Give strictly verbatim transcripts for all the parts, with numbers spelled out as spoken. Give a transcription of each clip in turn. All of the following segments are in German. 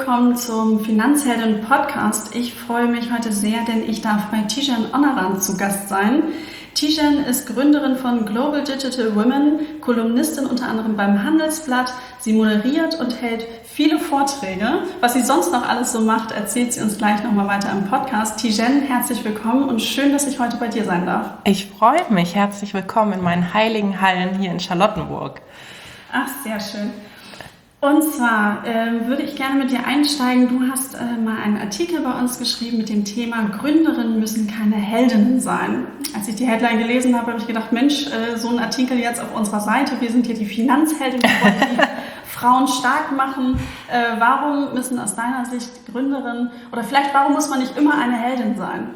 willkommen zum Finanzhelden-Podcast. Ich freue mich heute sehr, denn ich darf bei Tijen Onaran zu Gast sein. Tijen ist Gründerin von Global Digital Women, Kolumnistin unter anderem beim Handelsblatt. Sie moderiert und hält viele Vorträge. Was sie sonst noch alles so macht, erzählt sie uns gleich nochmal weiter im Podcast. Tijen, herzlich willkommen und schön, dass ich heute bei dir sein darf. Ich freue mich. Herzlich willkommen in meinen heiligen Hallen hier in Charlottenburg. Ach, sehr schön. Und zwar äh, würde ich gerne mit dir einsteigen. Du hast äh, mal einen Artikel bei uns geschrieben mit dem Thema Gründerinnen müssen keine Heldinnen sein. Als ich die Headline gelesen habe, habe ich gedacht, Mensch, äh, so ein Artikel jetzt auf unserer Seite. Wir sind hier die Finanzheldin, wir wollen die Frauen stark machen. Äh, warum müssen aus deiner Sicht Gründerinnen oder vielleicht warum muss man nicht immer eine Heldin sein?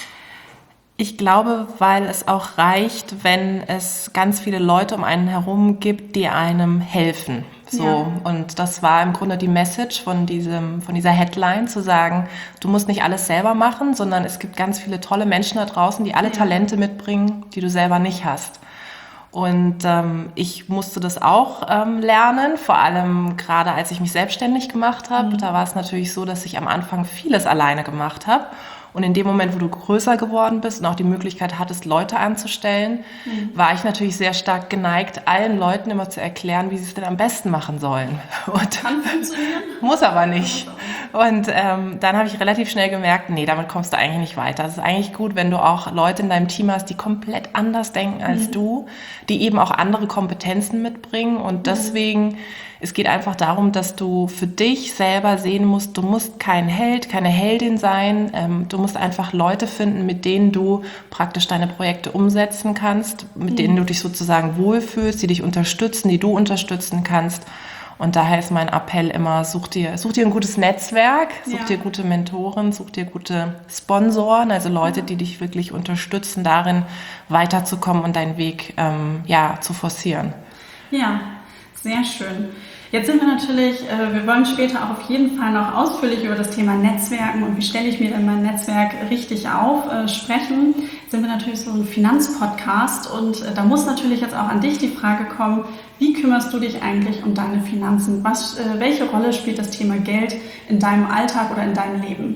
Ich glaube, weil es auch reicht, wenn es ganz viele Leute um einen herum gibt, die einem helfen. So. Ja. Und das war im Grunde die Message von diesem, von dieser Headline, zu sagen, du musst nicht alles selber machen, sondern es gibt ganz viele tolle Menschen da draußen, die alle ja. Talente mitbringen, die du selber nicht hast. Und ähm, ich musste das auch ähm, lernen, vor allem gerade als ich mich selbstständig gemacht habe. Mhm. Da war es natürlich so, dass ich am Anfang vieles alleine gemacht habe. Und in dem Moment, wo du größer geworden bist und auch die Möglichkeit hattest, Leute anzustellen, mhm. war ich natürlich sehr stark geneigt, allen Leuten immer zu erklären, wie sie es denn am besten machen sollen. Und kann funktionieren. Muss aber nicht. Und ähm, dann habe ich relativ schnell gemerkt, nee, damit kommst du eigentlich nicht weiter. Es ist eigentlich gut, wenn du auch Leute in deinem Team hast, die komplett anders denken als mhm. du, die eben auch andere Kompetenzen mitbringen. Und deswegen, mhm. es geht einfach darum, dass du für dich selber sehen musst, du musst kein Held, keine Heldin sein. Ähm, du musst einfach Leute finden, mit denen du praktisch deine Projekte umsetzen kannst, mit mhm. denen du dich sozusagen wohlfühlst, die dich unterstützen, die du unterstützen kannst. Und daher ist mein Appell immer, such dir, such dir ein gutes Netzwerk, such ja. dir gute Mentoren, such dir gute Sponsoren, also Leute, die dich wirklich unterstützen, darin weiterzukommen und deinen Weg ähm, ja, zu forcieren. Ja, sehr schön. Jetzt sind wir natürlich, äh, wir wollen später auch auf jeden Fall noch ausführlich über das Thema Netzwerken und wie stelle ich mir denn mein Netzwerk richtig auf, äh, sprechen. Jetzt sind wir natürlich so ein Finanzpodcast und äh, da muss natürlich jetzt auch an dich die Frage kommen, wie kümmerst du dich eigentlich um deine Finanzen? Was, äh, welche Rolle spielt das Thema Geld in deinem Alltag oder in deinem Leben?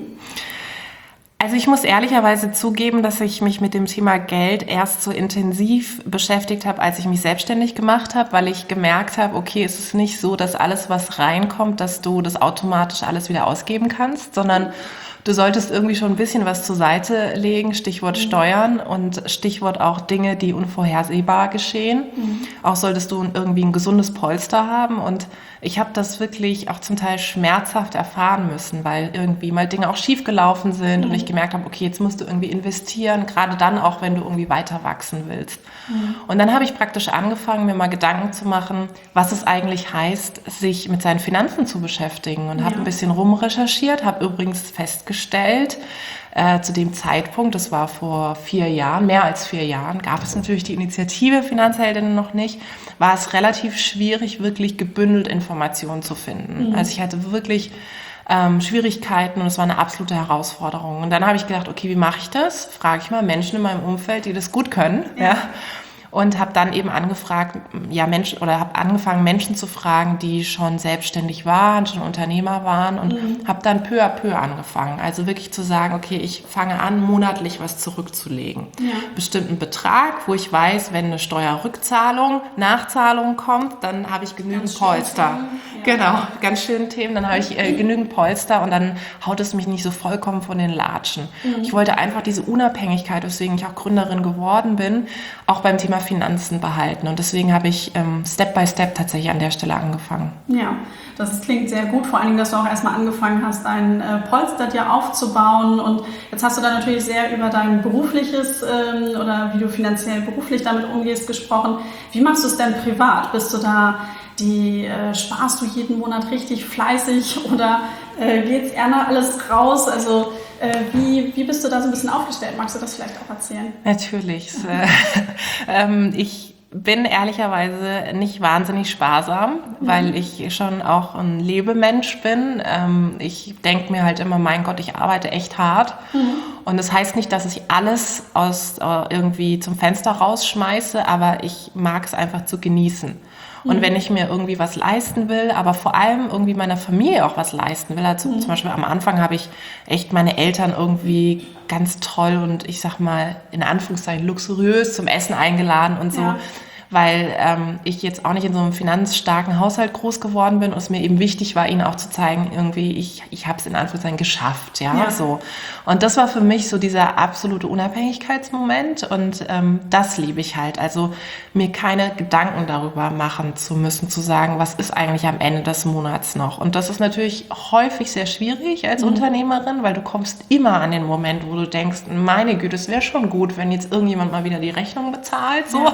Also ich muss ehrlicherweise zugeben, dass ich mich mit dem Thema Geld erst so intensiv beschäftigt habe, als ich mich selbstständig gemacht habe, weil ich gemerkt habe, okay, es ist nicht so, dass alles, was reinkommt, dass du das automatisch alles wieder ausgeben kannst, sondern du solltest irgendwie schon ein bisschen was zur Seite legen, Stichwort Steuern und Stichwort auch Dinge, die unvorhersehbar geschehen. Mhm. Auch solltest du irgendwie ein gesundes Polster haben und ich habe das wirklich auch zum Teil schmerzhaft erfahren müssen, weil irgendwie mal Dinge auch schief gelaufen sind mhm. und ich gemerkt habe, okay, jetzt musst du irgendwie investieren, gerade dann auch, wenn du irgendwie weiter wachsen willst. Mhm. Und dann habe ich praktisch angefangen, mir mal Gedanken zu machen, was es eigentlich heißt, sich mit seinen Finanzen zu beschäftigen und ja. habe ein bisschen rumrecherchiert, habe übrigens festgestellt, Äh, zu dem Zeitpunkt, das war vor vier Jahren, mehr als vier Jahren, gab es natürlich die Initiative Finanzheldinnen noch nicht, war es relativ schwierig, wirklich gebündelt Informationen zu finden. Mhm. Also ich hatte wirklich ähm, Schwierigkeiten und es war eine absolute Herausforderung. Und dann habe ich gedacht, okay, wie mache ich das? Frage ich mal Menschen in meinem Umfeld, die das gut können, ja. ja. Und habe dann eben angefragt, ja Menschen oder habe angefangen Menschen zu fragen, die schon selbstständig waren, schon Unternehmer waren und mhm. habe dann peu à peu angefangen. Also wirklich zu sagen, okay, ich fange an, monatlich was zurückzulegen. Ja. Bestimmten Betrag, wo ich weiß, wenn eine Steuerrückzahlung, Nachzahlung kommt, dann habe ich genügend ganz Polster. Ja. Genau, ganz schöne Themen. Dann habe ich äh, genügend Polster und dann haut es mich nicht so vollkommen von den Latschen. Mhm. Ich wollte einfach diese Unabhängigkeit, weswegen ich auch Gründerin geworden bin, auch beim Thema Finanzen behalten. Und deswegen habe ich ähm, Step by Step tatsächlich an der Stelle angefangen. Ja, das klingt sehr gut. Vor allen Dingen, dass du auch erstmal angefangen hast, ein äh, Polster dir aufzubauen. Und jetzt hast du da natürlich sehr über dein berufliches ähm, oder wie du finanziell beruflich damit umgehst gesprochen. Wie machst du es denn privat? Bist du da, die äh, sparst du jeden Monat richtig fleißig oder äh, geht's eher noch alles raus? Also Äh, wie, wie bist du da so ein bisschen aufgestellt? Magst du das vielleicht auch erzählen? Natürlich. ähm, ich bin ehrlicherweise nicht wahnsinnig sparsam, mhm. weil ich schon auch ein Lebemensch bin. Ähm, ich denke mir halt immer, mein Gott, ich arbeite echt hart. Mhm. Und das heißt nicht, dass ich alles aus äh, irgendwie zum Fenster rausschmeiße, aber ich mag es einfach zu genießen. Und wenn ich mir irgendwie was leisten will, aber vor allem irgendwie meiner Familie auch was leisten will, also mhm. zum Beispiel am Anfang habe ich echt meine Eltern irgendwie ganz toll und ich sag mal in Anführungszeichen luxuriös zum Essen eingeladen und so. Ja. Weil ähm, ich jetzt auch nicht in so einem finanzstarken Haushalt groß geworden bin und es mir eben wichtig war, ihnen auch zu zeigen, irgendwie, ich, ich habe es in Anführungszeichen geschafft, ja, ja, so. Und das war für mich so dieser absolute Unabhängigkeitsmoment und ähm, das liebe ich halt, also mir keine Gedanken darüber machen zu müssen, zu sagen, was ist eigentlich am Ende des Monats noch. Und das ist natürlich häufig sehr schwierig als mhm. Unternehmerin, weil du kommst immer an den Moment, wo du denkst, meine Güte, es wäre schon gut, wenn jetzt irgendjemand mal wieder die Rechnung bezahlt, so. Ja.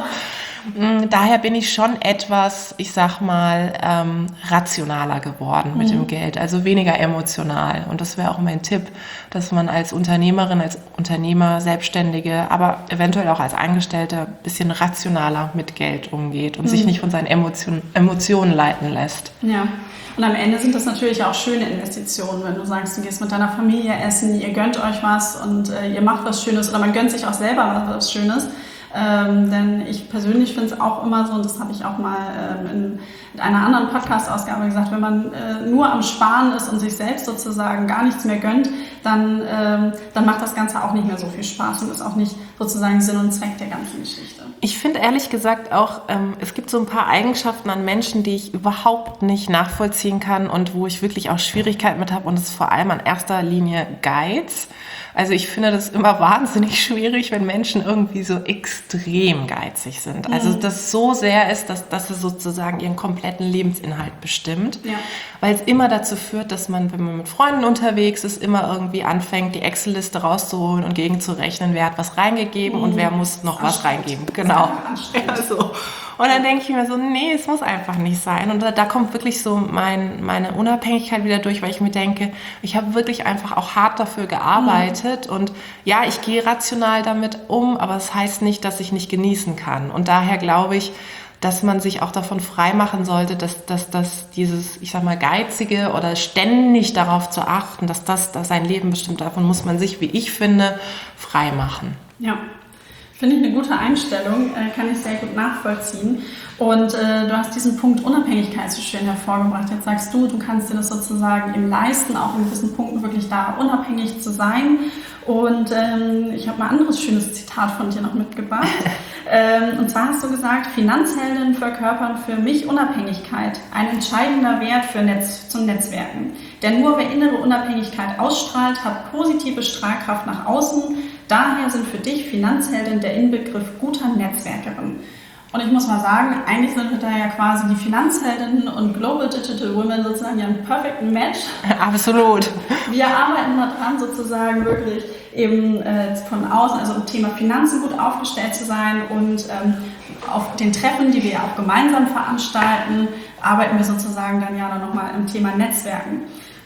Daher bin ich schon etwas, ich sag mal, ähm, rationaler geworden mit mhm. dem Geld, also weniger emotional. Und das wäre auch mein Tipp, dass man als Unternehmerin, als Unternehmer, Selbstständige, aber eventuell auch als Angestellter ein bisschen rationaler mit Geld umgeht und mhm. sich nicht von seinen Emotionen, Emotionen leiten lässt. Ja. Und am Ende sind das natürlich auch schöne Investitionen, wenn du sagst, du gehst mit deiner Familie essen, ihr gönnt euch was und äh, ihr macht was Schönes oder man gönnt sich auch selber was Schönes. Ähm, denn ich persönlich finde es auch immer so, und das habe ich auch mal ähm, in, in einer anderen Podcast-Ausgabe gesagt, wenn man äh, nur am Sparen ist und sich selbst sozusagen gar nichts mehr gönnt, dann, ähm, dann macht das Ganze auch nicht mehr so viel Spaß und ist auch nicht sozusagen Sinn und Zweck der ganzen Geschichte. Ich finde ehrlich gesagt auch, ähm, es gibt so ein paar Eigenschaften an Menschen, die ich überhaupt nicht nachvollziehen kann und wo ich wirklich auch Schwierigkeiten mit habe und das ist vor allem an erster Linie Geiz. Also ich finde das immer wahnsinnig schwierig, wenn Menschen irgendwie so extrem geizig sind. Also das so sehr ist, dass, dass es sozusagen ihren kompletten Lebensinhalt bestimmt. Ja. Weil es immer dazu führt, dass man, wenn man mit Freunden unterwegs ist, immer irgendwie anfängt, die Excel-Liste rauszuholen und gegenzurechnen, wer hat was reingegeben mhm. und wer muss noch was reingeben. Genau. Ja, so. Und dann denke ich mir so, nee, es muss einfach nicht sein. Und da, da kommt wirklich so mein, meine Unabhängigkeit wieder durch, weil ich mir denke, ich habe wirklich einfach auch hart dafür gearbeitet. Mhm. Und ja, ich gehe rational damit um, aber das heißt nicht, dass ich nicht genießen kann. Und daher glaube ich, dass man sich auch davon freimachen sollte, dass, dass, dass dieses, ich sag mal, Geizige oder ständig darauf zu achten, dass das, dass sein Leben bestimmt, davon muss man sich, wie ich finde, frei machen. Ja. Finde ich eine gute Einstellung, äh, kann ich sehr gut nachvollziehen. Und äh, du hast diesen Punkt Unabhängigkeit so schön hervorgebracht. Jetzt sagst du, du kannst dir das sozusagen eben leisten, auch in gewissen Punkten wirklich da unabhängig zu sein. Und ähm, ich habe mal ein anderes schönes Zitat von dir noch mitgebracht. ähm, und zwar hast du gesagt, Finanzhelden verkörpern für mich Unabhängigkeit, ein entscheidender Wert für Netz, zum Netzwerken. Denn nur wer innere Unabhängigkeit ausstrahlt, hat positive Strahlkraft nach außen. Daher sind für dich Finanzhelden der Inbegriff guter Netzwerkerin. Und ich muss mal sagen, eigentlich sind wir da ja quasi die Finanzheldinnen und Global Digital Women sozusagen ja ein perfect Match. Absolut. Wir arbeiten daran sozusagen wirklich eben äh, von außen, also im Thema Finanzen gut aufgestellt zu sein und ähm, auf den Treffen, die wir ja auch gemeinsam veranstalten, arbeiten wir sozusagen dann ja nochmal im Thema Netzwerken.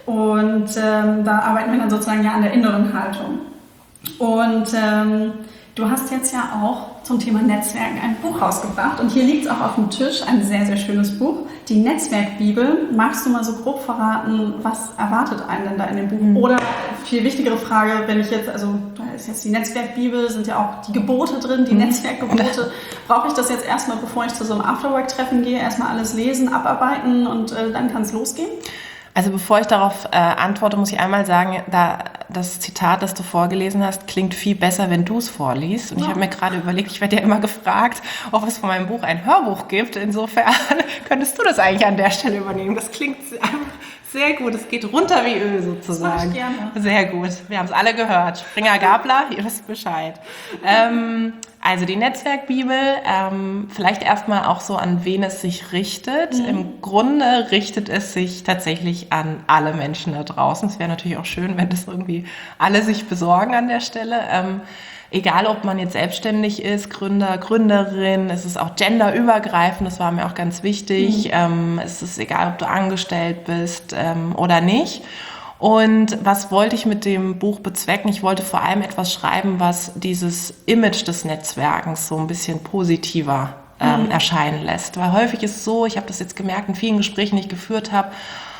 Und ähm, da arbeiten wir dann sozusagen ja an der inneren Haltung. Und ähm, du hast jetzt ja auch zum Thema Netzwerken ein Buch rausgebracht und hier liegt es auch auf dem Tisch, ein sehr, sehr schönes Buch, die Netzwerkbibel. Magst du mal so grob verraten, was erwartet einen denn da in dem Buch? Mhm. Oder viel wichtigere Frage, wenn ich jetzt, also da ist jetzt die Netzwerkbibel, sind ja auch die Gebote drin, die mhm. Netzwerkgebote. Brauche ich das jetzt erstmal, bevor ich zu so einem Afterwork-Treffen gehe, erstmal alles lesen, abarbeiten und äh, dann kann es losgehen? Also bevor ich darauf äh, antworte, muss ich einmal sagen, da das Zitat, das du vorgelesen hast, klingt viel besser, wenn du es vorliest. Und ja. ich habe mir gerade überlegt, ich werde ja immer gefragt, ob es von meinem Buch ein Hörbuch gibt. Insofern könntest du das eigentlich an der Stelle übernehmen. Das klingt sehr gut. Es geht runter wie Öl sozusagen. Das mache ich gerne. Sehr gut. Wir haben es alle gehört. Springer Gabler, ihr wisst Bescheid. ähm, Also die Netzwerkbibel, ähm, vielleicht erstmal auch so, an wen es sich richtet. Mhm. Im Grunde richtet es sich tatsächlich an alle Menschen da draußen. Es wäre natürlich auch schön, wenn das irgendwie alle sich besorgen an der Stelle. Ähm, egal, ob man jetzt selbstständig ist, Gründer, Gründerin, es ist auch genderübergreifend, das war mir auch ganz wichtig. Mhm. Ähm, es ist egal, ob du angestellt bist ähm, oder nicht. Und was wollte ich mit dem Buch bezwecken? Ich wollte vor allem etwas schreiben, was dieses Image des Netzwerkens so ein bisschen positiver ähm, mhm. erscheinen lässt. Weil häufig ist es so, ich habe das jetzt gemerkt in vielen Gesprächen, die ich geführt habe,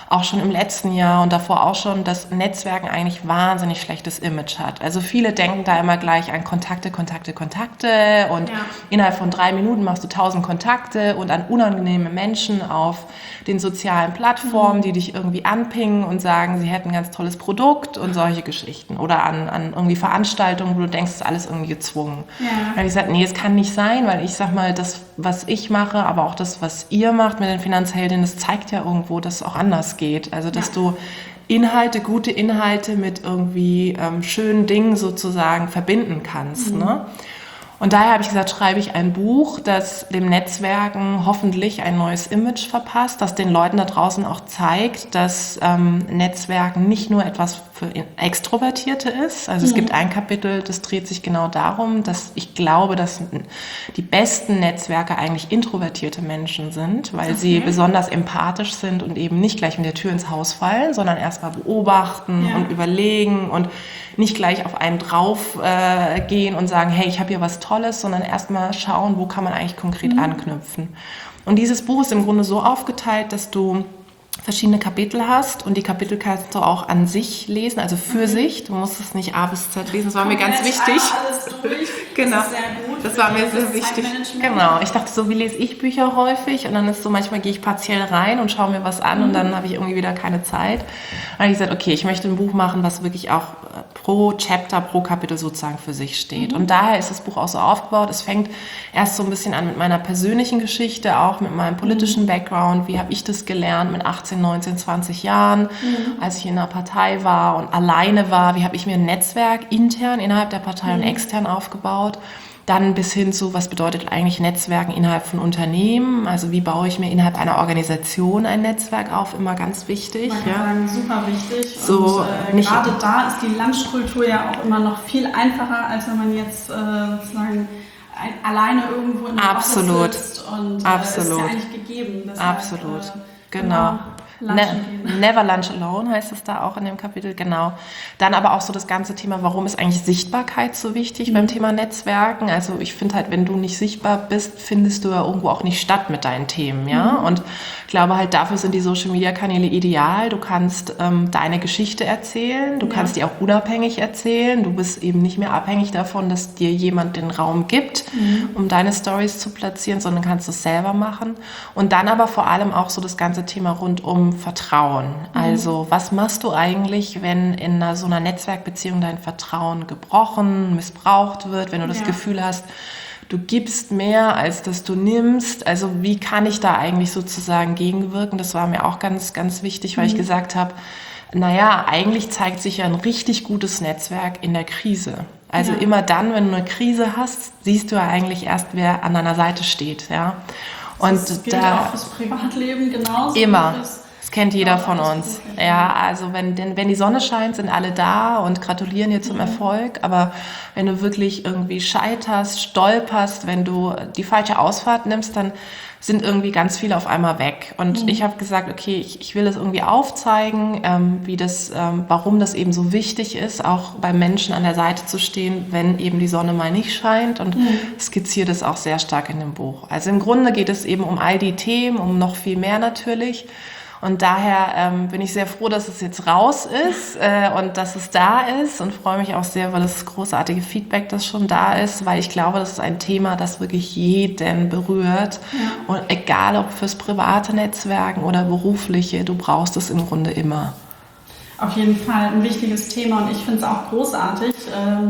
auch schon im letzten Jahr und davor auch schon, dass Netzwerken eigentlich wahnsinnig schlechtes Image hat. Also viele denken da immer gleich an Kontakte, Kontakte, Kontakte und ja. innerhalb von drei Minuten machst du tausend Kontakte und an unangenehme Menschen auf den sozialen Plattformen, mhm. die dich irgendwie anpingen und sagen, sie hätten ein ganz tolles Produkt und solche Geschichten. Oder an, an irgendwie Veranstaltungen, wo du denkst, es ist alles irgendwie gezwungen. Ja. Dann habe ich gesagt, nee, es kann nicht sein, weil ich sag mal, das, was ich mache, aber auch das, was ihr macht mit den Finanzheldinnen, das zeigt ja irgendwo, dass es auch anders geht. Also, dass ja. du Inhalte, gute Inhalte mit irgendwie ähm, schönen Dingen sozusagen verbinden kannst, mhm. ne? Und daher habe ich gesagt, schreibe ich ein Buch, das dem Netzwerken hoffentlich ein neues Image verpasst, das den Leuten da draußen auch zeigt, dass ähm, Netzwerken nicht nur etwas für Extrovertierte ist. Also mhm. es gibt ein Kapitel, das dreht sich genau darum, dass ich glaube, dass die besten Netzwerke eigentlich introvertierte Menschen sind, weil okay. sie besonders empathisch sind und eben nicht gleich mit der Tür ins Haus fallen, sondern erstmal beobachten ja. und überlegen und nicht gleich auf einen drauf äh, gehen und sagen, hey, ich habe hier was Tolles, sondern erstmal schauen, wo kann man eigentlich konkret mhm. anknüpfen. Und dieses Buch ist im Grunde so aufgeteilt, dass du verschiedene Kapitel hast und die Kapitel kannst du auch an sich lesen, also für mhm. sich. Du musst es nicht A bis Z lesen, das war mir ganz wichtig. Alles durch. Genau. Das ist sehr gut. Das war mir sehr wichtig. Genau. Ich dachte so, wie lese ich Bücher häufig? Und dann ist so, manchmal gehe ich partiell rein und schaue mir was an mhm. und dann habe ich irgendwie wieder keine Zeit. Dann habe ich gesagt, okay, ich möchte ein Buch machen, was wirklich auch pro Chapter, pro Kapitel sozusagen für sich steht. Mhm. Und daher ist das Buch auch so aufgebaut. Es fängt erst so ein bisschen an mit meiner persönlichen Geschichte, auch mit meinem politischen mhm. Background. Wie habe ich das gelernt mit achtzehn, neunzehn, zwanzig Jahren, mhm. als ich in einer Partei war und alleine war? Wie habe ich mir ein Netzwerk intern innerhalb der Partei mhm. und extern aufgebaut? Dann bis hin zu, was bedeutet eigentlich Netzwerken innerhalb von Unternehmen? Also wie baue ich mir innerhalb einer Organisation ein Netzwerk auf? Immer ganz wichtig. Man kann ja. sagen, super wichtig. So, und äh, gerade da ist die Lunchkultur ja auch immer noch viel einfacher, als wenn man jetzt äh, sozusagen ein, alleine irgendwo in der Office sitzt. Und äh, Absolut. ist ja eigentlich gegeben. Deshalb, Absolut, äh, genau. Ne- Never Lunch Alone heißt es da auch in dem Kapitel, genau. Dann aber auch so das ganze Thema, warum ist eigentlich Sichtbarkeit so wichtig mhm. beim Thema Netzwerken? Also ich finde halt, wenn du nicht sichtbar bist, findest du ja irgendwo auch nicht statt mit deinen Themen, ja. Mhm. Und ich glaube halt, dafür sind die Social Media Kanäle ideal. Du kannst ähm, deine Geschichte erzählen, du ja. kannst die auch unabhängig erzählen. Du bist eben nicht mehr abhängig davon, dass dir jemand den Raum gibt, mhm. um deine Stories zu platzieren, sondern kannst es selber machen. Und dann aber vor allem auch so das ganze Thema rund um Vertrauen. Also was machst du eigentlich, wenn in einer, so einer Netzwerkbeziehung dein Vertrauen gebrochen, missbraucht wird, wenn du das ja. Gefühl hast, du gibst mehr, als dass du nimmst? Also wie kann ich da eigentlich sozusagen gegenwirken? Das war mir auch ganz, ganz wichtig, weil mhm. ich gesagt habe, naja, eigentlich zeigt sich ja ein richtig gutes Netzwerk in der Krise. Also ja. immer dann, wenn du eine Krise hast, siehst du ja eigentlich erst, wer an deiner Seite steht. Ja? Und das gilt da auch fürs Privatleben genauso. Immer. Das kennt jeder von uns. Ja, also wenn, denn, wenn die Sonne scheint, sind alle da und gratulieren dir zum mhm. Erfolg. Aber wenn du wirklich irgendwie scheiterst, stolperst, wenn du die falsche Ausfahrt nimmst, dann sind irgendwie ganz viele auf einmal weg. Und mhm. ich habe gesagt, okay, ich, ich will das irgendwie aufzeigen, ähm, wie das, ähm, warum das eben so wichtig ist, auch bei Menschen an der Seite zu stehen, wenn eben die Sonne mal nicht scheint. Und mhm. skizziere das auch sehr stark in dem Buch. Also im Grunde geht es eben um all die Themen, um noch viel mehr natürlich. Und daher ähm, bin ich sehr froh, dass es jetzt raus ist äh, und dass es da ist und freue mich auch sehr, weil das großartige Feedback, das schon da ist, weil ich glaube, das ist ein Thema, das wirklich jeden berührt. Ja. Und egal, ob fürs private Netzwerken oder berufliche, du brauchst es im Grunde immer. Auf jeden Fall ein wichtiges Thema und ich finde es auch großartig. Ähm,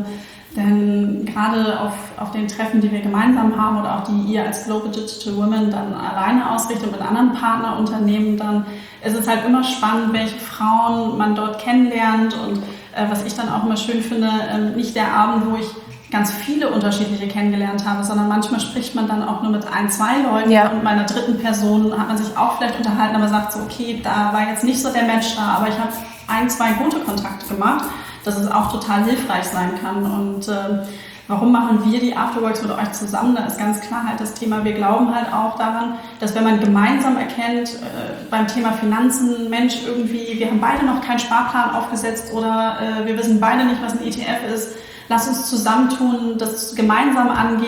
Denn gerade auf, auf den Treffen, die wir gemeinsam haben oder auch die ihr als Global Digital Women dann alleine ausrichtet mit anderen Partnerunternehmen, dann ist es halt immer spannend, welche Frauen man dort kennenlernt. Und äh, was ich dann auch immer schön finde, äh, nicht der Abend, wo ich ganz viele unterschiedliche kennengelernt habe, sondern manchmal spricht man dann auch nur mit ein, zwei Leuten ja. und bei einer dritten Person hat man sich auch vielleicht unterhalten, aber sagt so, okay, da war jetzt nicht so der Match da, aber ich habe ein, zwei gute Kontakte gemacht, dass es auch total hilfreich sein kann. Und äh, warum machen wir die Afterworks mit euch zusammen? Da ist ganz klar halt das Thema, wir glauben halt auch daran, dass wenn man gemeinsam erkennt, äh, beim Thema Finanzen, Mensch, irgendwie, wir haben beide noch keinen Sparplan aufgesetzt oder äh, wir wissen beide nicht, was ein E T F ist, lass uns zusammentun, das gemeinsam angehen,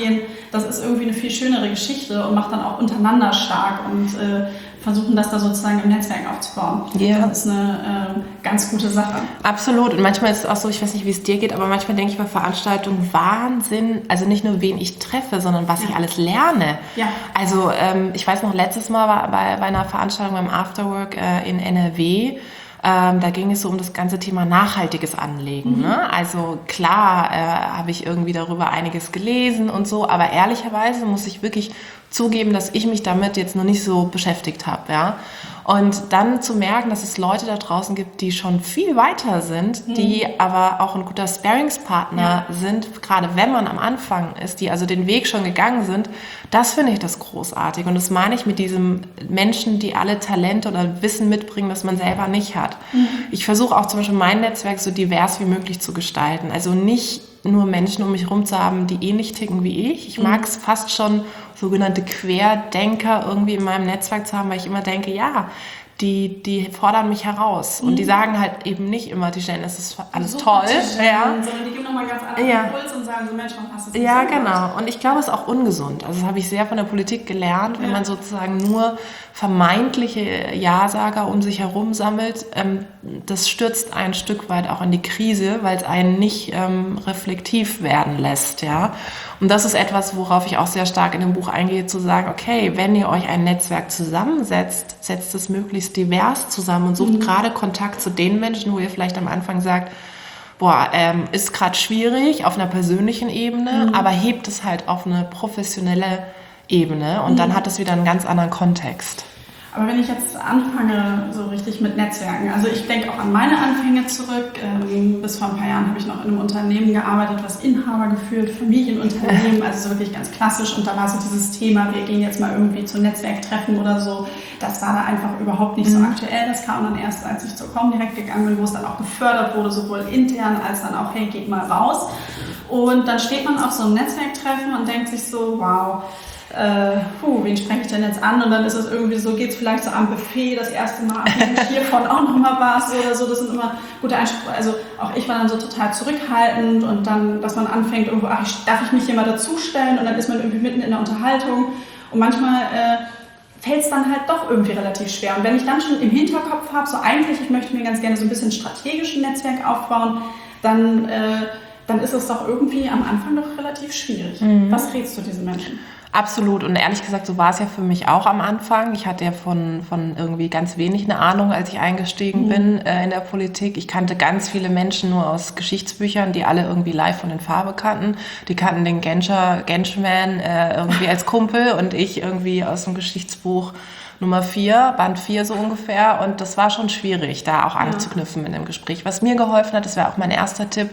das ist irgendwie eine viel schönere Geschichte und macht dann auch untereinander stark und äh, versuchen das da sozusagen im Netzwerk aufzubauen. Ja. Das ist eine äh, ganz gute Sache. Absolut. Und manchmal ist es auch so, ich weiß nicht, wie es dir geht, aber manchmal denke ich bei Veranstaltungen Wahnsinn, also nicht nur wen ich treffe, sondern was ja. ich alles lerne. Ja. Also ähm, ich weiß noch, letztes Mal war bei, bei einer Veranstaltung beim Afterwork äh, in N R W, Ähm, da ging es so um das ganze Thema nachhaltiges Anlegen. Mhm. Ne? Also klar äh, habe ich irgendwie darüber einiges gelesen und so, aber ehrlicherweise muss ich wirklich zugeben, dass ich mich damit jetzt noch nicht so beschäftigt habe. Ja? Und dann zu merken, dass es Leute da draußen gibt, die schon viel weiter sind, mhm. die aber auch ein guter Sparringspartner ja. sind, gerade wenn man am Anfang ist, die also den Weg schon gegangen sind, das finde ich das großartig. Und das meine ich mit diesem Menschen, die alle Talente oder Wissen mitbringen, das man selber nicht hat. Mhm. Ich versuche auch zum Beispiel mein Netzwerk so divers wie möglich zu gestalten. Also nicht nur Menschen um mich herum zu haben, die ähnlich ticken wie ich. Ich mag es mhm. fast schon, sogenannte Querdenker irgendwie in meinem Netzwerk zu haben, weil ich immer denke, ja, die, die fordern mich heraus. Mhm. Und die sagen halt eben nicht immer, die Stellen, es ist alles so toll. Ja. Sondern die geben nochmal ganz anderen ja. Impuls und sagen so, Mensch, warum hast du das Ja, so genau. gemacht? Und ich glaube, es ist auch ungesund. Also das habe ich sehr von der Politik gelernt, wenn ja. man sozusagen nur vermeintliche Ja-Sager um sich herum sammelt. Ähm, das stürzt ein Stück weit auch in die Krise, weil es einen nicht ähm, reflektiv werden lässt. Ja. Und das ist etwas, worauf ich auch sehr stark in dem Buch eingehe, zu sagen, okay, wenn ihr euch ein Netzwerk zusammensetzt, setzt es möglichst divers zusammen und sucht mhm. gerade Kontakt zu den Menschen, wo ihr vielleicht am Anfang sagt, boah, ähm, ist gerade schwierig auf einer persönlichen Ebene, mhm. aber hebt es halt auf eine professionelle Ebene und mhm. dann hat es wieder einen ganz anderen Kontext. Aber wenn ich jetzt anfange, so richtig mit Netzwerken, also ich denke auch an meine Anfänge zurück. Ähm, bis vor ein paar Jahren habe ich noch in einem Unternehmen gearbeitet, was Inhaber geführt, Familienunternehmen, also so wirklich ganz klassisch. Und da war so dieses Thema, wir gehen jetzt mal irgendwie zu Netzwerktreffen oder so. Das war da einfach überhaupt nicht so aktuell. Das kam dann erst, als ich zur Comdirect gegangen bin, wo es dann auch gefördert wurde, sowohl intern als dann auch, hey, geht mal raus. Und dann steht man auf so einem Netzwerktreffen und denkt sich so, wow, Äh, puh, wen spreche ich denn jetzt an? Und dann ist es irgendwie so, geht es vielleicht so am Buffet das erste Mal, hiervon auch nochmal was oder so. Das sind immer gute Einsprüche. Also auch ich war dann so total zurückhaltend und dann, dass man anfängt, irgendwo, ach, ich, darf ich mich hier mal dazustellen? Und dann ist man irgendwie mitten in der Unterhaltung. Und manchmal äh, fällt es dann halt doch irgendwie relativ schwer. Und wenn ich dann schon im Hinterkopf habe, so eigentlich, ich möchte mir ganz gerne so ein bisschen strategisch ein Netzwerk aufbauen, dann, äh, dann ist es doch irgendwie am Anfang doch relativ schwierig. Mhm. Was rätst du diesen Menschen? Absolut. Und ehrlich gesagt, so war es ja für mich auch am Anfang. Ich hatte ja von, von irgendwie ganz wenig eine Ahnung, als ich eingestiegen mhm. bin äh, in der Politik. Ich kannte ganz viele Menschen nur aus Geschichtsbüchern, die alle irgendwie live von den Farbe kannten. Die kannten den Genscher, Genschman äh, irgendwie als Kumpel und ich irgendwie aus dem Geschichtsbuch Nummer vier, Band vier so ungefähr. Und das war schon schwierig, da auch anzuknüpfen in dem Gespräch. Was mir geholfen hat, das wäre auch mein erster Tipp,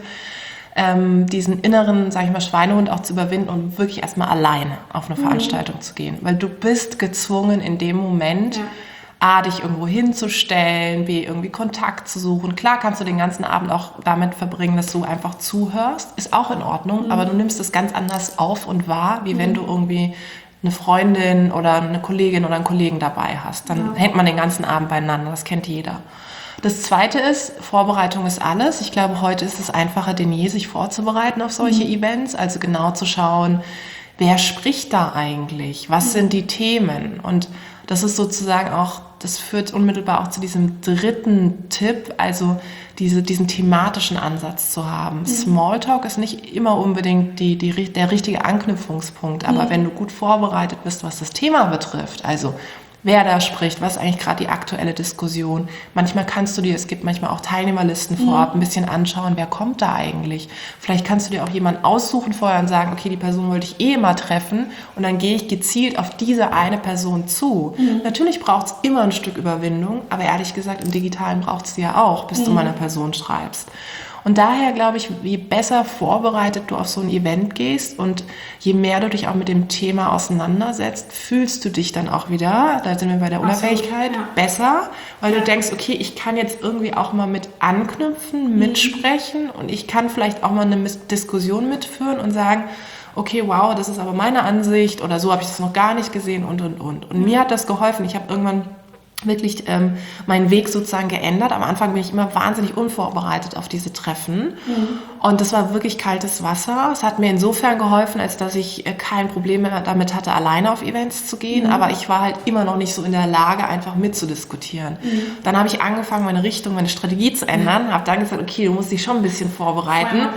Ähm, diesen inneren, sag ich mal, Schweinehund auch zu überwinden und wirklich erstmal alleine auf eine mhm. Veranstaltung zu gehen. Weil du bist gezwungen in dem Moment, ja. A, dich irgendwo hinzustellen, B, irgendwie Kontakt zu suchen. Klar kannst du den ganzen Abend auch damit verbringen, dass du einfach zuhörst. Ist auch in Ordnung, mhm. aber du nimmst es ganz anders auf und wahr, wie mhm. wenn du irgendwie eine Freundin oder eine Kollegin oder einen Kollegen dabei hast. Dann ja. hängt man den ganzen Abend beieinander, das kennt jeder. Das Zweite ist, Vorbereitung ist alles. Ich glaube, heute ist es einfacher denn je, sich vorzubereiten auf solche mhm. Events. Also genau zu schauen, wer spricht da eigentlich? Was mhm. sind die Themen? Und das ist sozusagen auch, das führt unmittelbar auch zu diesem dritten Tipp, also diese, diesen thematischen Ansatz zu haben. Mhm. Smalltalk ist nicht immer unbedingt die, die, der richtige Anknüpfungspunkt, aber mhm. wenn du gut vorbereitet bist, was das Thema betrifft, also wer da spricht, was ist eigentlich gerade die aktuelle Diskussion. Manchmal kannst du dir, es gibt manchmal auch Teilnehmerlisten vorab, ein bisschen anschauen, wer kommt da eigentlich. Vielleicht kannst du dir auch jemanden aussuchen vorher und sagen, okay, die Person wollte ich eh mal treffen und dann gehe ich gezielt auf diese eine Person zu. Mhm. Natürlich braucht es immer ein Stück Überwindung, aber ehrlich gesagt, im Digitalen braucht es die ja auch, bis mhm. du mal eine Person schreibst. Und daher glaube ich, je besser vorbereitet du auf so ein Event gehst und je mehr du dich auch mit dem Thema auseinandersetzt, fühlst du dich dann auch wieder, da sind wir bei der Unabhängigkeit, ja. besser, weil ja. du denkst, okay, ich kann jetzt irgendwie auch mal mit anknüpfen, mhm. mitsprechen und ich kann vielleicht auch mal eine Diskussion mitführen und sagen, okay, wow, das ist aber meine Ansicht oder so habe ich das noch gar nicht gesehen und, und, und. Und mir hat das geholfen. Ich habe irgendwann wirklich ähm, meinen Weg sozusagen geändert. Am Anfang bin ich immer wahnsinnig unvorbereitet auf diese Treffen. Mhm. Und das war wirklich kaltes Wasser. Es hat mir insofern geholfen, als dass ich äh, kein Problem mehr damit hatte, alleine auf Events zu gehen. Mhm. Aber ich war halt immer noch nicht so in der Lage, einfach mitzudiskutieren. Mhm. Dann habe ich angefangen, meine Richtung, meine Strategie zu ändern. Mhm. Habe dann gesagt, okay, du musst dich schon ein bisschen vorbereiten.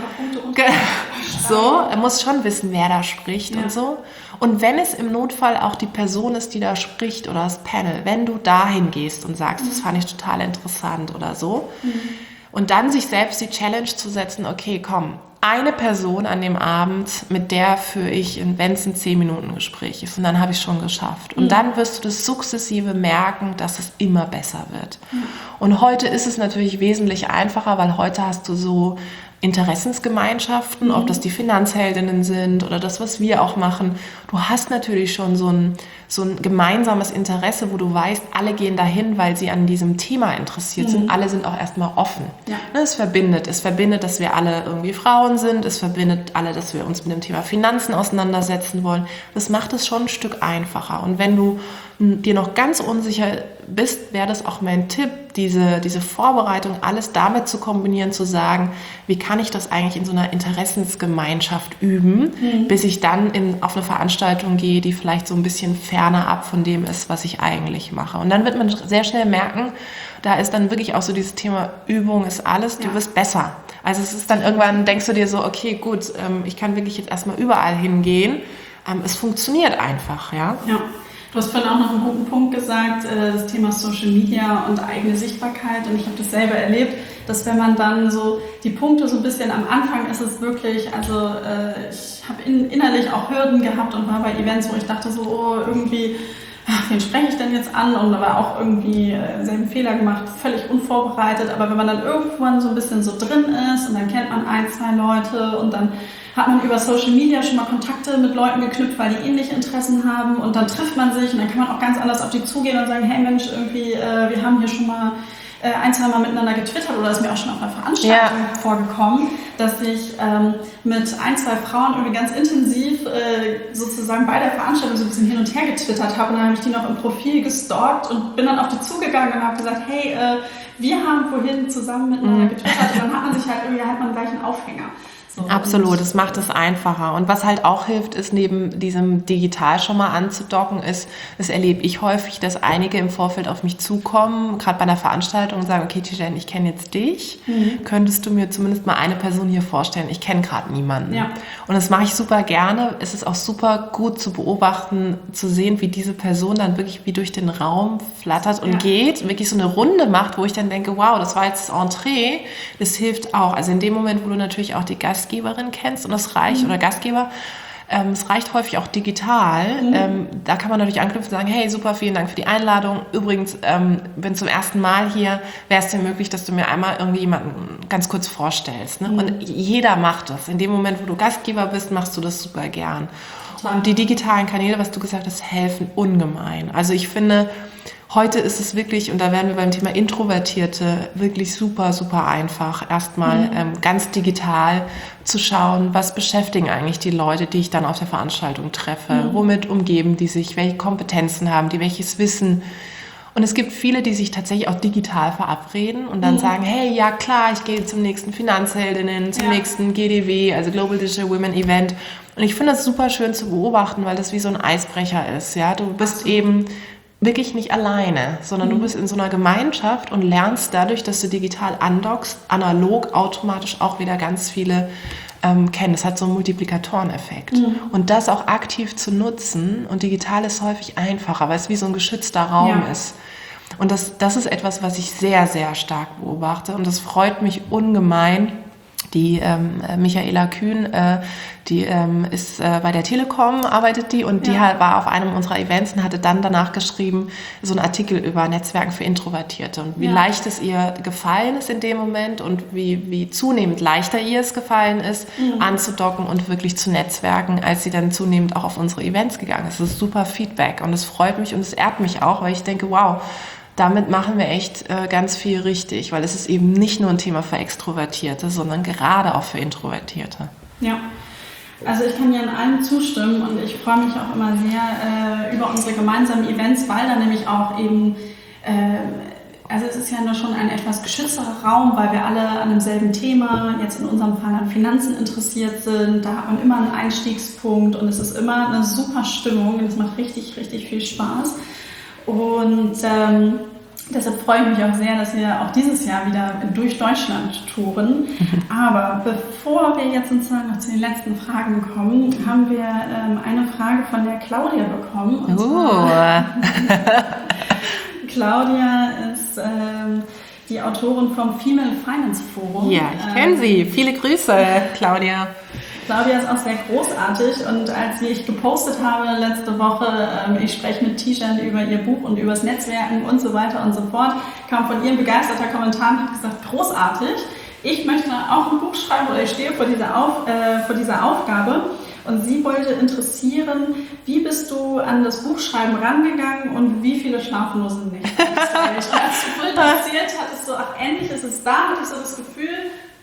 So, er muss schon wissen, wer da spricht ja. und so. Und wenn es im Notfall auch die Person ist, die da spricht oder das Panel, wenn du dahin gehst und sagst, mhm. das fand ich total interessant oder so, mhm. und dann sich selbst die Challenge zu setzen, okay, komm, eine Person an dem Abend, mit der führe ich, wenn es ein zehn Minuten Gespräch ist, und dann habe ich es schon geschafft. Und mhm. dann wirst du das sukzessive merken, dass es immer besser wird. Mhm. Und heute ist es natürlich wesentlich einfacher, weil heute hast du so Interessensgemeinschaften, mhm. ob das die Finanzheldinnen sind oder das, was wir auch machen. Du hast natürlich schon so ein, so ein gemeinsames Interesse, wo du weißt, alle gehen dahin, weil sie an diesem Thema interessiert mhm. sind. Alle sind auch erstmal offen. Ja. Es verbindet. Es verbindet, dass wir alle irgendwie Frauen sind. Es verbindet alle, dass wir uns mit dem Thema Finanzen auseinandersetzen wollen. Das macht es schon ein Stück einfacher. Und wenn du dir noch ganz unsicher bist, wäre das auch mein Tipp, diese, diese Vorbereitung, alles damit zu kombinieren, zu sagen, wie kann ich das eigentlich in so einer Interessensgemeinschaft üben, mhm. bis ich dann in, auf eine Veranstaltung gehe, die vielleicht so ein bisschen ferner ab von dem ist, was ich eigentlich mache. Und dann wird man sehr schnell merken, da ist dann wirklich auch so dieses Thema Übung ist alles, du ja. wirst besser. Also es ist dann irgendwann, denkst du dir so, okay, gut, ich kann wirklich jetzt erstmal überall hingehen. Es funktioniert einfach, ja. Ja. Du hast vorhin auch noch einen guten Punkt gesagt, das Thema Social Media und eigene Sichtbarkeit. Und ich habe das selber erlebt, dass wenn man dann so die Punkte so ein bisschen am Anfang ist es wirklich, also ich habe in, innerlich auch Hürden gehabt und war bei Events, wo ich dachte so, oh, irgendwie, ach, wen spreche ich denn jetzt an? Und aber auch irgendwie selben Fehler gemacht, völlig unvorbereitet. Aber wenn man dann irgendwann so ein bisschen so drin ist und dann kennt man ein, zwei Leute und dann hat man über Social Media schon mal Kontakte mit Leuten geknüpft, weil die ähnliche Interessen haben und dann trifft man sich und dann kann man auch ganz anders auf die zugehen und sagen, hey Mensch, irgendwie, äh, wir haben hier schon mal äh, ein, zwei Mal miteinander getwittert oder ist mir auch schon auf einer Veranstaltung ja. vorgekommen, dass ich ähm, mit ein, zwei Frauen irgendwie ganz intensiv äh, sozusagen bei der Veranstaltung so ein bisschen hin und her getwittert habe und dann habe ich die noch im Profil gestalkt und bin dann auf die zugegangen und habe gesagt, hey, äh, wir haben vorhin zusammen miteinander mhm. getwittert und dann hat man sich halt irgendwie, hat man gleich einen Aufhänger. So, absolut, das macht es einfacher. Und was halt auch hilft, ist neben diesem digital schon mal anzudocken, ist, das erlebe ich häufig, dass einige im Vorfeld auf mich zukommen, gerade bei einer Veranstaltung und sagen, okay, Tijen, ich kenne jetzt dich, mhm. könntest du mir zumindest mal eine Person hier vorstellen? Ich kenne gerade niemanden. Ja. Und das mache ich super gerne. Es ist auch super gut zu beobachten, zu sehen, wie diese Person dann wirklich wie durch den Raum flattert und ja. geht, wirklich so eine Runde macht, wo ich dann denke, wow, das war jetzt das Entree. Das hilft auch. Also in dem Moment, wo du natürlich auch die Gastgeberin kennst und das reicht, mhm. oder Gastgeber, ähm, es reicht häufig auch digital. Mhm. Ähm, da kann man natürlich anknüpfen und sagen, hey, super, vielen Dank für die Einladung. Übrigens, ähm, bin zum ersten Mal hier, wäre es dir möglich, dass du mir einmal irgendwie jemanden ganz kurz vorstellst. Ne? Mhm. Und jeder macht das. In dem Moment, wo du Gastgeber bist, machst du das super gern. Und die digitalen Kanäle, was du gesagt hast, helfen ungemein. Also ich finde, heute ist es wirklich, und da wären wir beim Thema Introvertierte, wirklich super, super einfach, erstmal mhm. ähm, ganz digital zu schauen, was beschäftigen eigentlich die Leute, die ich dann auf der Veranstaltung treffe, mhm. womit umgeben die sich, welche Kompetenzen haben die, welches Wissen. Und es gibt viele, die sich tatsächlich auch digital verabreden und dann mhm. sagen, hey, ja klar, ich gehe zum nächsten Finanzheldinnen, zum ja. nächsten G D W, also Global Digital Women Event. Und ich finde das super schön zu beobachten, weil das wie so ein Eisbrecher ist. Ja, du bist Absolut. eben wirklich nicht alleine, sondern mhm. du bist in so einer Gemeinschaft und lernst dadurch, dass du digital andockst, analog automatisch auch wieder ganz viele ähm, kennen. Das hat so einen Multiplikatoreneffekt. Mhm. Und das auch aktiv zu nutzen, und digital ist häufig einfacher, weil es wie so ein geschützter Raum ja. ist. Und das, das ist etwas, was ich sehr, sehr stark beobachte, und das freut mich ungemein. Die ähm, Michaela Kühn, äh, die ähm, ist äh, bei der Telekom, arbeitet die, und ja. die hat, war auf einem unserer Events und hatte dann danach geschrieben, so einen Artikel über Netzwerken für Introvertierte und wie ja. leicht es ihr gefallen ist in dem Moment und wie, wie zunehmend leichter ihr es gefallen ist, mhm. anzudocken und wirklich zu netzwerken, als sie dann zunehmend auch auf unsere Events gegangen ist. Das ist super Feedback, und es freut mich und es ehrt mich auch, weil ich denke, wow, damit machen wir echt äh, ganz viel richtig, weil es ist eben nicht nur ein Thema für Extrovertierte, sondern gerade auch für Introvertierte. Ja, also ich kann dir in allem zustimmen, und ich freue mich auch immer sehr äh, über unsere gemeinsamen Events, weil da nämlich auch eben äh, also es ist ja nur schon ein etwas geschützterer Raum, weil wir alle an demselben Thema, jetzt in unserem Fall an Finanzen interessiert sind. Da hat man immer einen Einstiegspunkt und es ist immer eine super Stimmung und es macht richtig, richtig viel Spaß. Und ähm, deshalb freue ich mich auch sehr, dass wir auch dieses Jahr wieder durch Deutschland touren. Aber bevor wir jetzt sozusagen noch zu den letzten Fragen kommen, haben wir ähm, eine Frage von der Claudia bekommen. Und uh. Claudia ist ähm, die Autorin vom Female Finance Forum. Ja, ich kenne ähm, sie. Viele Grüße, Claudia. Claudia ist auch sehr großartig und als ich gepostet habe letzte Woche, ähm, ich spreche mit Tijan über ihr Buch und über das Netzwerken und so weiter und so fort, kam von ihr ein begeisterter Kommentar und hat gesagt, großartig, ich möchte auch ein Buch schreiben oder ich stehe vor dieser, Auf, äh, vor dieser Aufgabe. Und sie wollte interessieren, wie bist du an das Buchschreiben rangegangen und wie viele schlaflose Nächte hast du eigentlich? Als du vorhin erzählt hattest, so, ach, endlich ist es da, hatte ich so das Gefühl,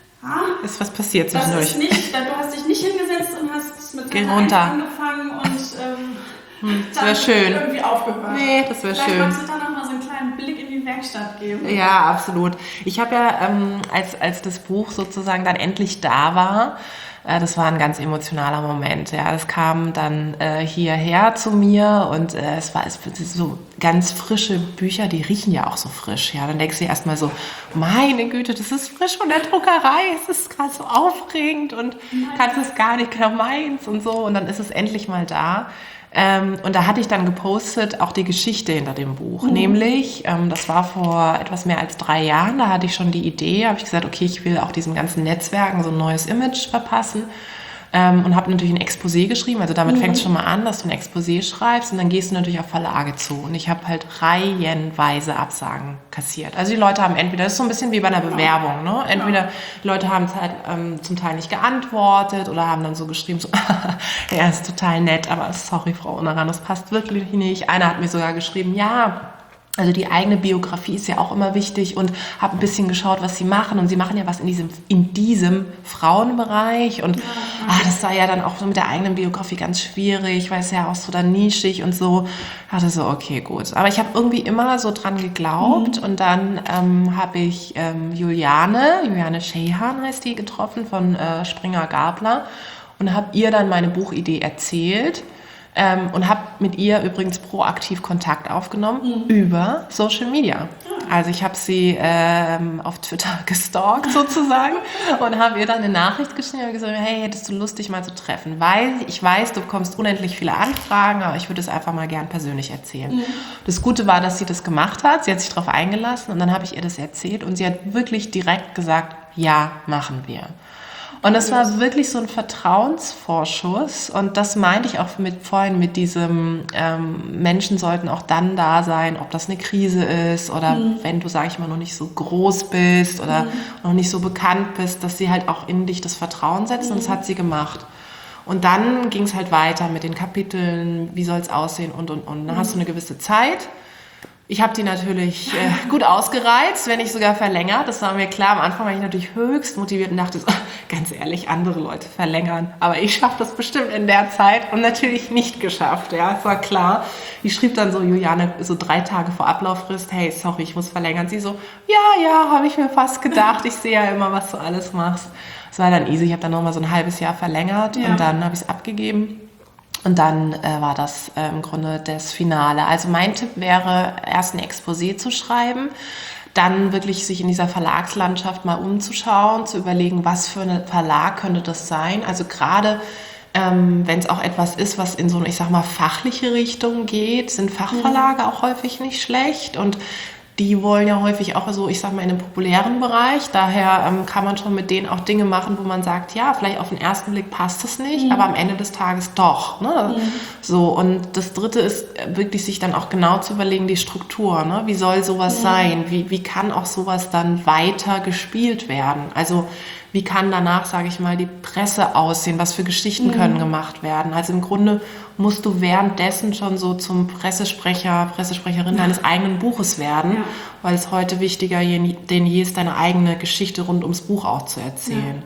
ah, ist was passiert zwischendurch. Das ist nicht, du hast dich nicht hingesetzt und hast mit Geh runter. angefangen und ähm, hm, das dann schön. irgendwie aufgehört. Nee, das wäre schön. Vielleicht magst du dann noch mal so einen kleinen Blick in die Werkstatt geben. Ja, absolut. Ich habe ja, ähm, als, als das Buch sozusagen dann endlich da war, äh, das war ein ganz emotionaler Moment. Ja, es kam dann äh, hierher zu mir und äh, es war es, so ganz frische Bücher, die riechen ja auch so frisch. Ja, dann denkst du dir erstmal so, meine Güte, das ist frisch von der Druckerei, es ist gerade so aufregend und kannst es gar nicht, genau meins und so. Und dann ist es endlich mal da. Ähm, und da hatte ich dann gepostet auch die Geschichte hinter dem Buch, mhm. nämlich, ähm, das war vor etwas mehr als drei Jahren, da hatte ich schon die Idee, habe ich gesagt, okay, ich will auch diesen ganzen Netzwerken so ein neues Image verpassen. Ähm, und habe natürlich ein Exposé geschrieben, also damit mhm. fängt es schon mal an, dass du ein Exposé schreibst und dann gehst du natürlich auf Verlage zu. Und ich habe halt reihenweise Absagen kassiert. Also die Leute haben entweder, das ist so ein bisschen wie bei einer Bewerbung, ne? Entweder die Leute haben halt ähm, zum Teil nicht geantwortet oder haben dann so geschrieben, so, ja, ist total nett, aber sorry, Frau Unneran, das passt wirklich nicht. Einer hat mir sogar geschrieben, ja, also die eigene Biografie ist ja auch immer wichtig und habe ein bisschen geschaut, was sie machen und sie machen ja was in diesem in diesem Frauenbereich und ja, ja. Ah, das sei ja dann auch so mit der eigenen Biografie ganz schwierig, weil es ja auch so dann nischig und so. Ich dachte so, okay, gut. Aber ich habe irgendwie immer so dran geglaubt mhm. und dann ähm, habe ich ähm, Juliane, Juliane Schehan heißt die, getroffen von äh, Springer Gabler und habe ihr dann meine Buchidee erzählt. Ähm, und habe mit ihr übrigens proaktiv Kontakt aufgenommen mhm. über Social Media. Also ich habe sie ähm, auf Twitter gestalkt sozusagen und habe ihr dann eine Nachricht geschrieben und gesagt, hey, hättest du Lust, dich mal zu treffen? Weil ich weiß, du bekommst unendlich viele Anfragen, aber ich würde es einfach mal gern persönlich erzählen. Mhm. Das Gute war, dass sie das gemacht hat. Sie hat sich darauf eingelassen und dann habe ich ihr das erzählt und sie hat wirklich direkt gesagt, ja, machen wir. Und das war wirklich so ein Vertrauensvorschuss und das meinte ich auch mit vorhin mit diesem ähm, Menschen sollten auch dann da sein, ob das eine Krise ist oder mhm. wenn du, sag ich mal, noch nicht so groß bist oder mhm. noch nicht so bekannt bist, dass sie halt auch in dich das Vertrauen setzen mhm. und das hat sie gemacht. Und dann ging es halt weiter mit den Kapiteln, wie soll es aussehen und und und. Dann mhm. hast du eine gewisse Zeit. Ich habe die natürlich äh, gut ausgereizt, wenn nicht sogar verlängert. Das war mir klar. Am Anfang war ich natürlich höchst motiviert und dachte so, ganz ehrlich, andere Leute verlängern. Aber ich schaffe das bestimmt in der Zeit und natürlich nicht geschafft. Ja, das war klar. Ich schrieb dann so, Juliane, so drei Tage vor Ablauffrist, hey, sorry, ich muss verlängern. Sie so, ja, ja, habe ich mir fast gedacht. Ich sehe ja immer, was du alles machst. Das war dann easy. Ich habe dann nochmal so ein halbes Jahr verlängert ja. und dann habe ich es abgegeben. Und dann äh, war das äh, im Grunde das Finale. Also mein Tipp wäre, erst ein Exposé zu schreiben, dann wirklich sich in dieser Verlagslandschaft mal umzuschauen, zu überlegen, was für ein Verlag könnte das sein. Also gerade ähm, wenn es auch etwas ist, was in so eine, ich sag mal, fachliche Richtung geht, sind Fachverlage mhm. auch häufig nicht schlecht und die wollen ja häufig auch so, ich sag mal, in einem populären Bereich. Daher ähm, kann man schon mit denen auch Dinge machen, wo man sagt, ja, vielleicht auf den ersten Blick passt es nicht, mhm. aber am Ende des Tages doch. Ne? Mhm. So, und das Dritte ist wirklich, sich dann auch genau zu überlegen, die Struktur. Ne? Wie soll sowas mhm. sein? Wie, wie kann auch sowas dann weiter gespielt werden? Also wie kann danach, sage ich mal, die Presse aussehen? Was für Geschichten mhm. können gemacht werden? Also im Grunde musst du währenddessen schon so zum Pressesprecher, Pressesprecherin ja. deines eigenen Buches werden, ja. weil es heute wichtiger denn je ist, deine eigene Geschichte rund ums Buch auch zu erzählen. Ja.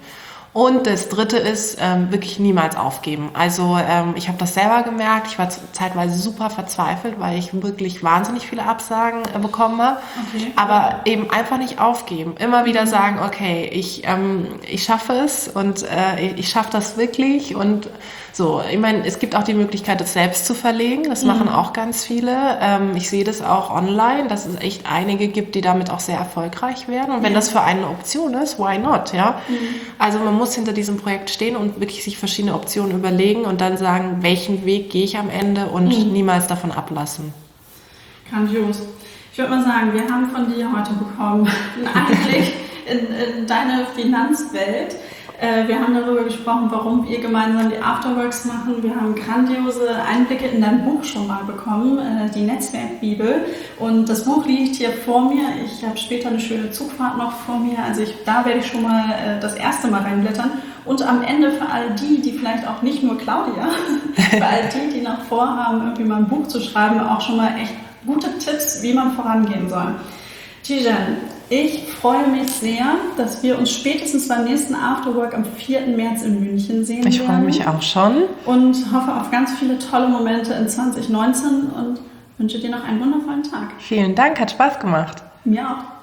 Und das Dritte ist, ähm, wirklich niemals aufgeben. Also ähm, ich habe das selber gemerkt. Ich war zeitweise super verzweifelt, weil ich wirklich wahnsinnig viele Absagen äh, bekommen habe. Okay. Aber eben einfach nicht aufgeben. Immer wieder sagen, okay, ich, ähm, ich schaffe es und äh, ich schaffe das wirklich. Und so, ich meine, es gibt auch die Möglichkeit, das selbst zu verlegen. Das mhm. machen auch ganz viele. Ähm, ich sehe das auch online, dass es echt einige gibt, die damit auch sehr erfolgreich werden. Und wenn ja. das für einen eine Option ist, why not? Ja? Mhm. Also man muss hinter diesem Projekt stehen und wirklich sich verschiedene Optionen überlegen und dann sagen, welchen Weg gehe ich am Ende und mhm. niemals davon ablassen. Grandios. Ich würde mal sagen, wir haben von dir heute bekommen einen Einblick in, in deine Finanzwelt. Wir haben darüber gesprochen, warum wir gemeinsam die Afterworks machen. Wir haben grandiose Einblicke in dein Buch schon mal bekommen, die Netzwerkbibel. Und das Buch liegt hier vor mir. Ich habe später eine schöne Zugfahrt noch vor mir. Also ich, da werde ich schon mal das erste Mal reinblättern. Und am Ende für all die, die vielleicht auch nicht nur Claudia, für all die, die noch vorhaben, irgendwie mal ein Buch zu schreiben, auch schon mal echt gute Tipps, wie man vorangehen soll. Tijen, ich freue mich sehr, dass wir uns spätestens beim nächsten Afterwork am vierten März in München sehen Ich freue werden. mich auch schon. Und hoffe auf ganz viele tolle Momente in zwanzig neunzehn und wünsche dir noch einen wundervollen Tag. Vielen Dank, hat Spaß gemacht. Mir auch.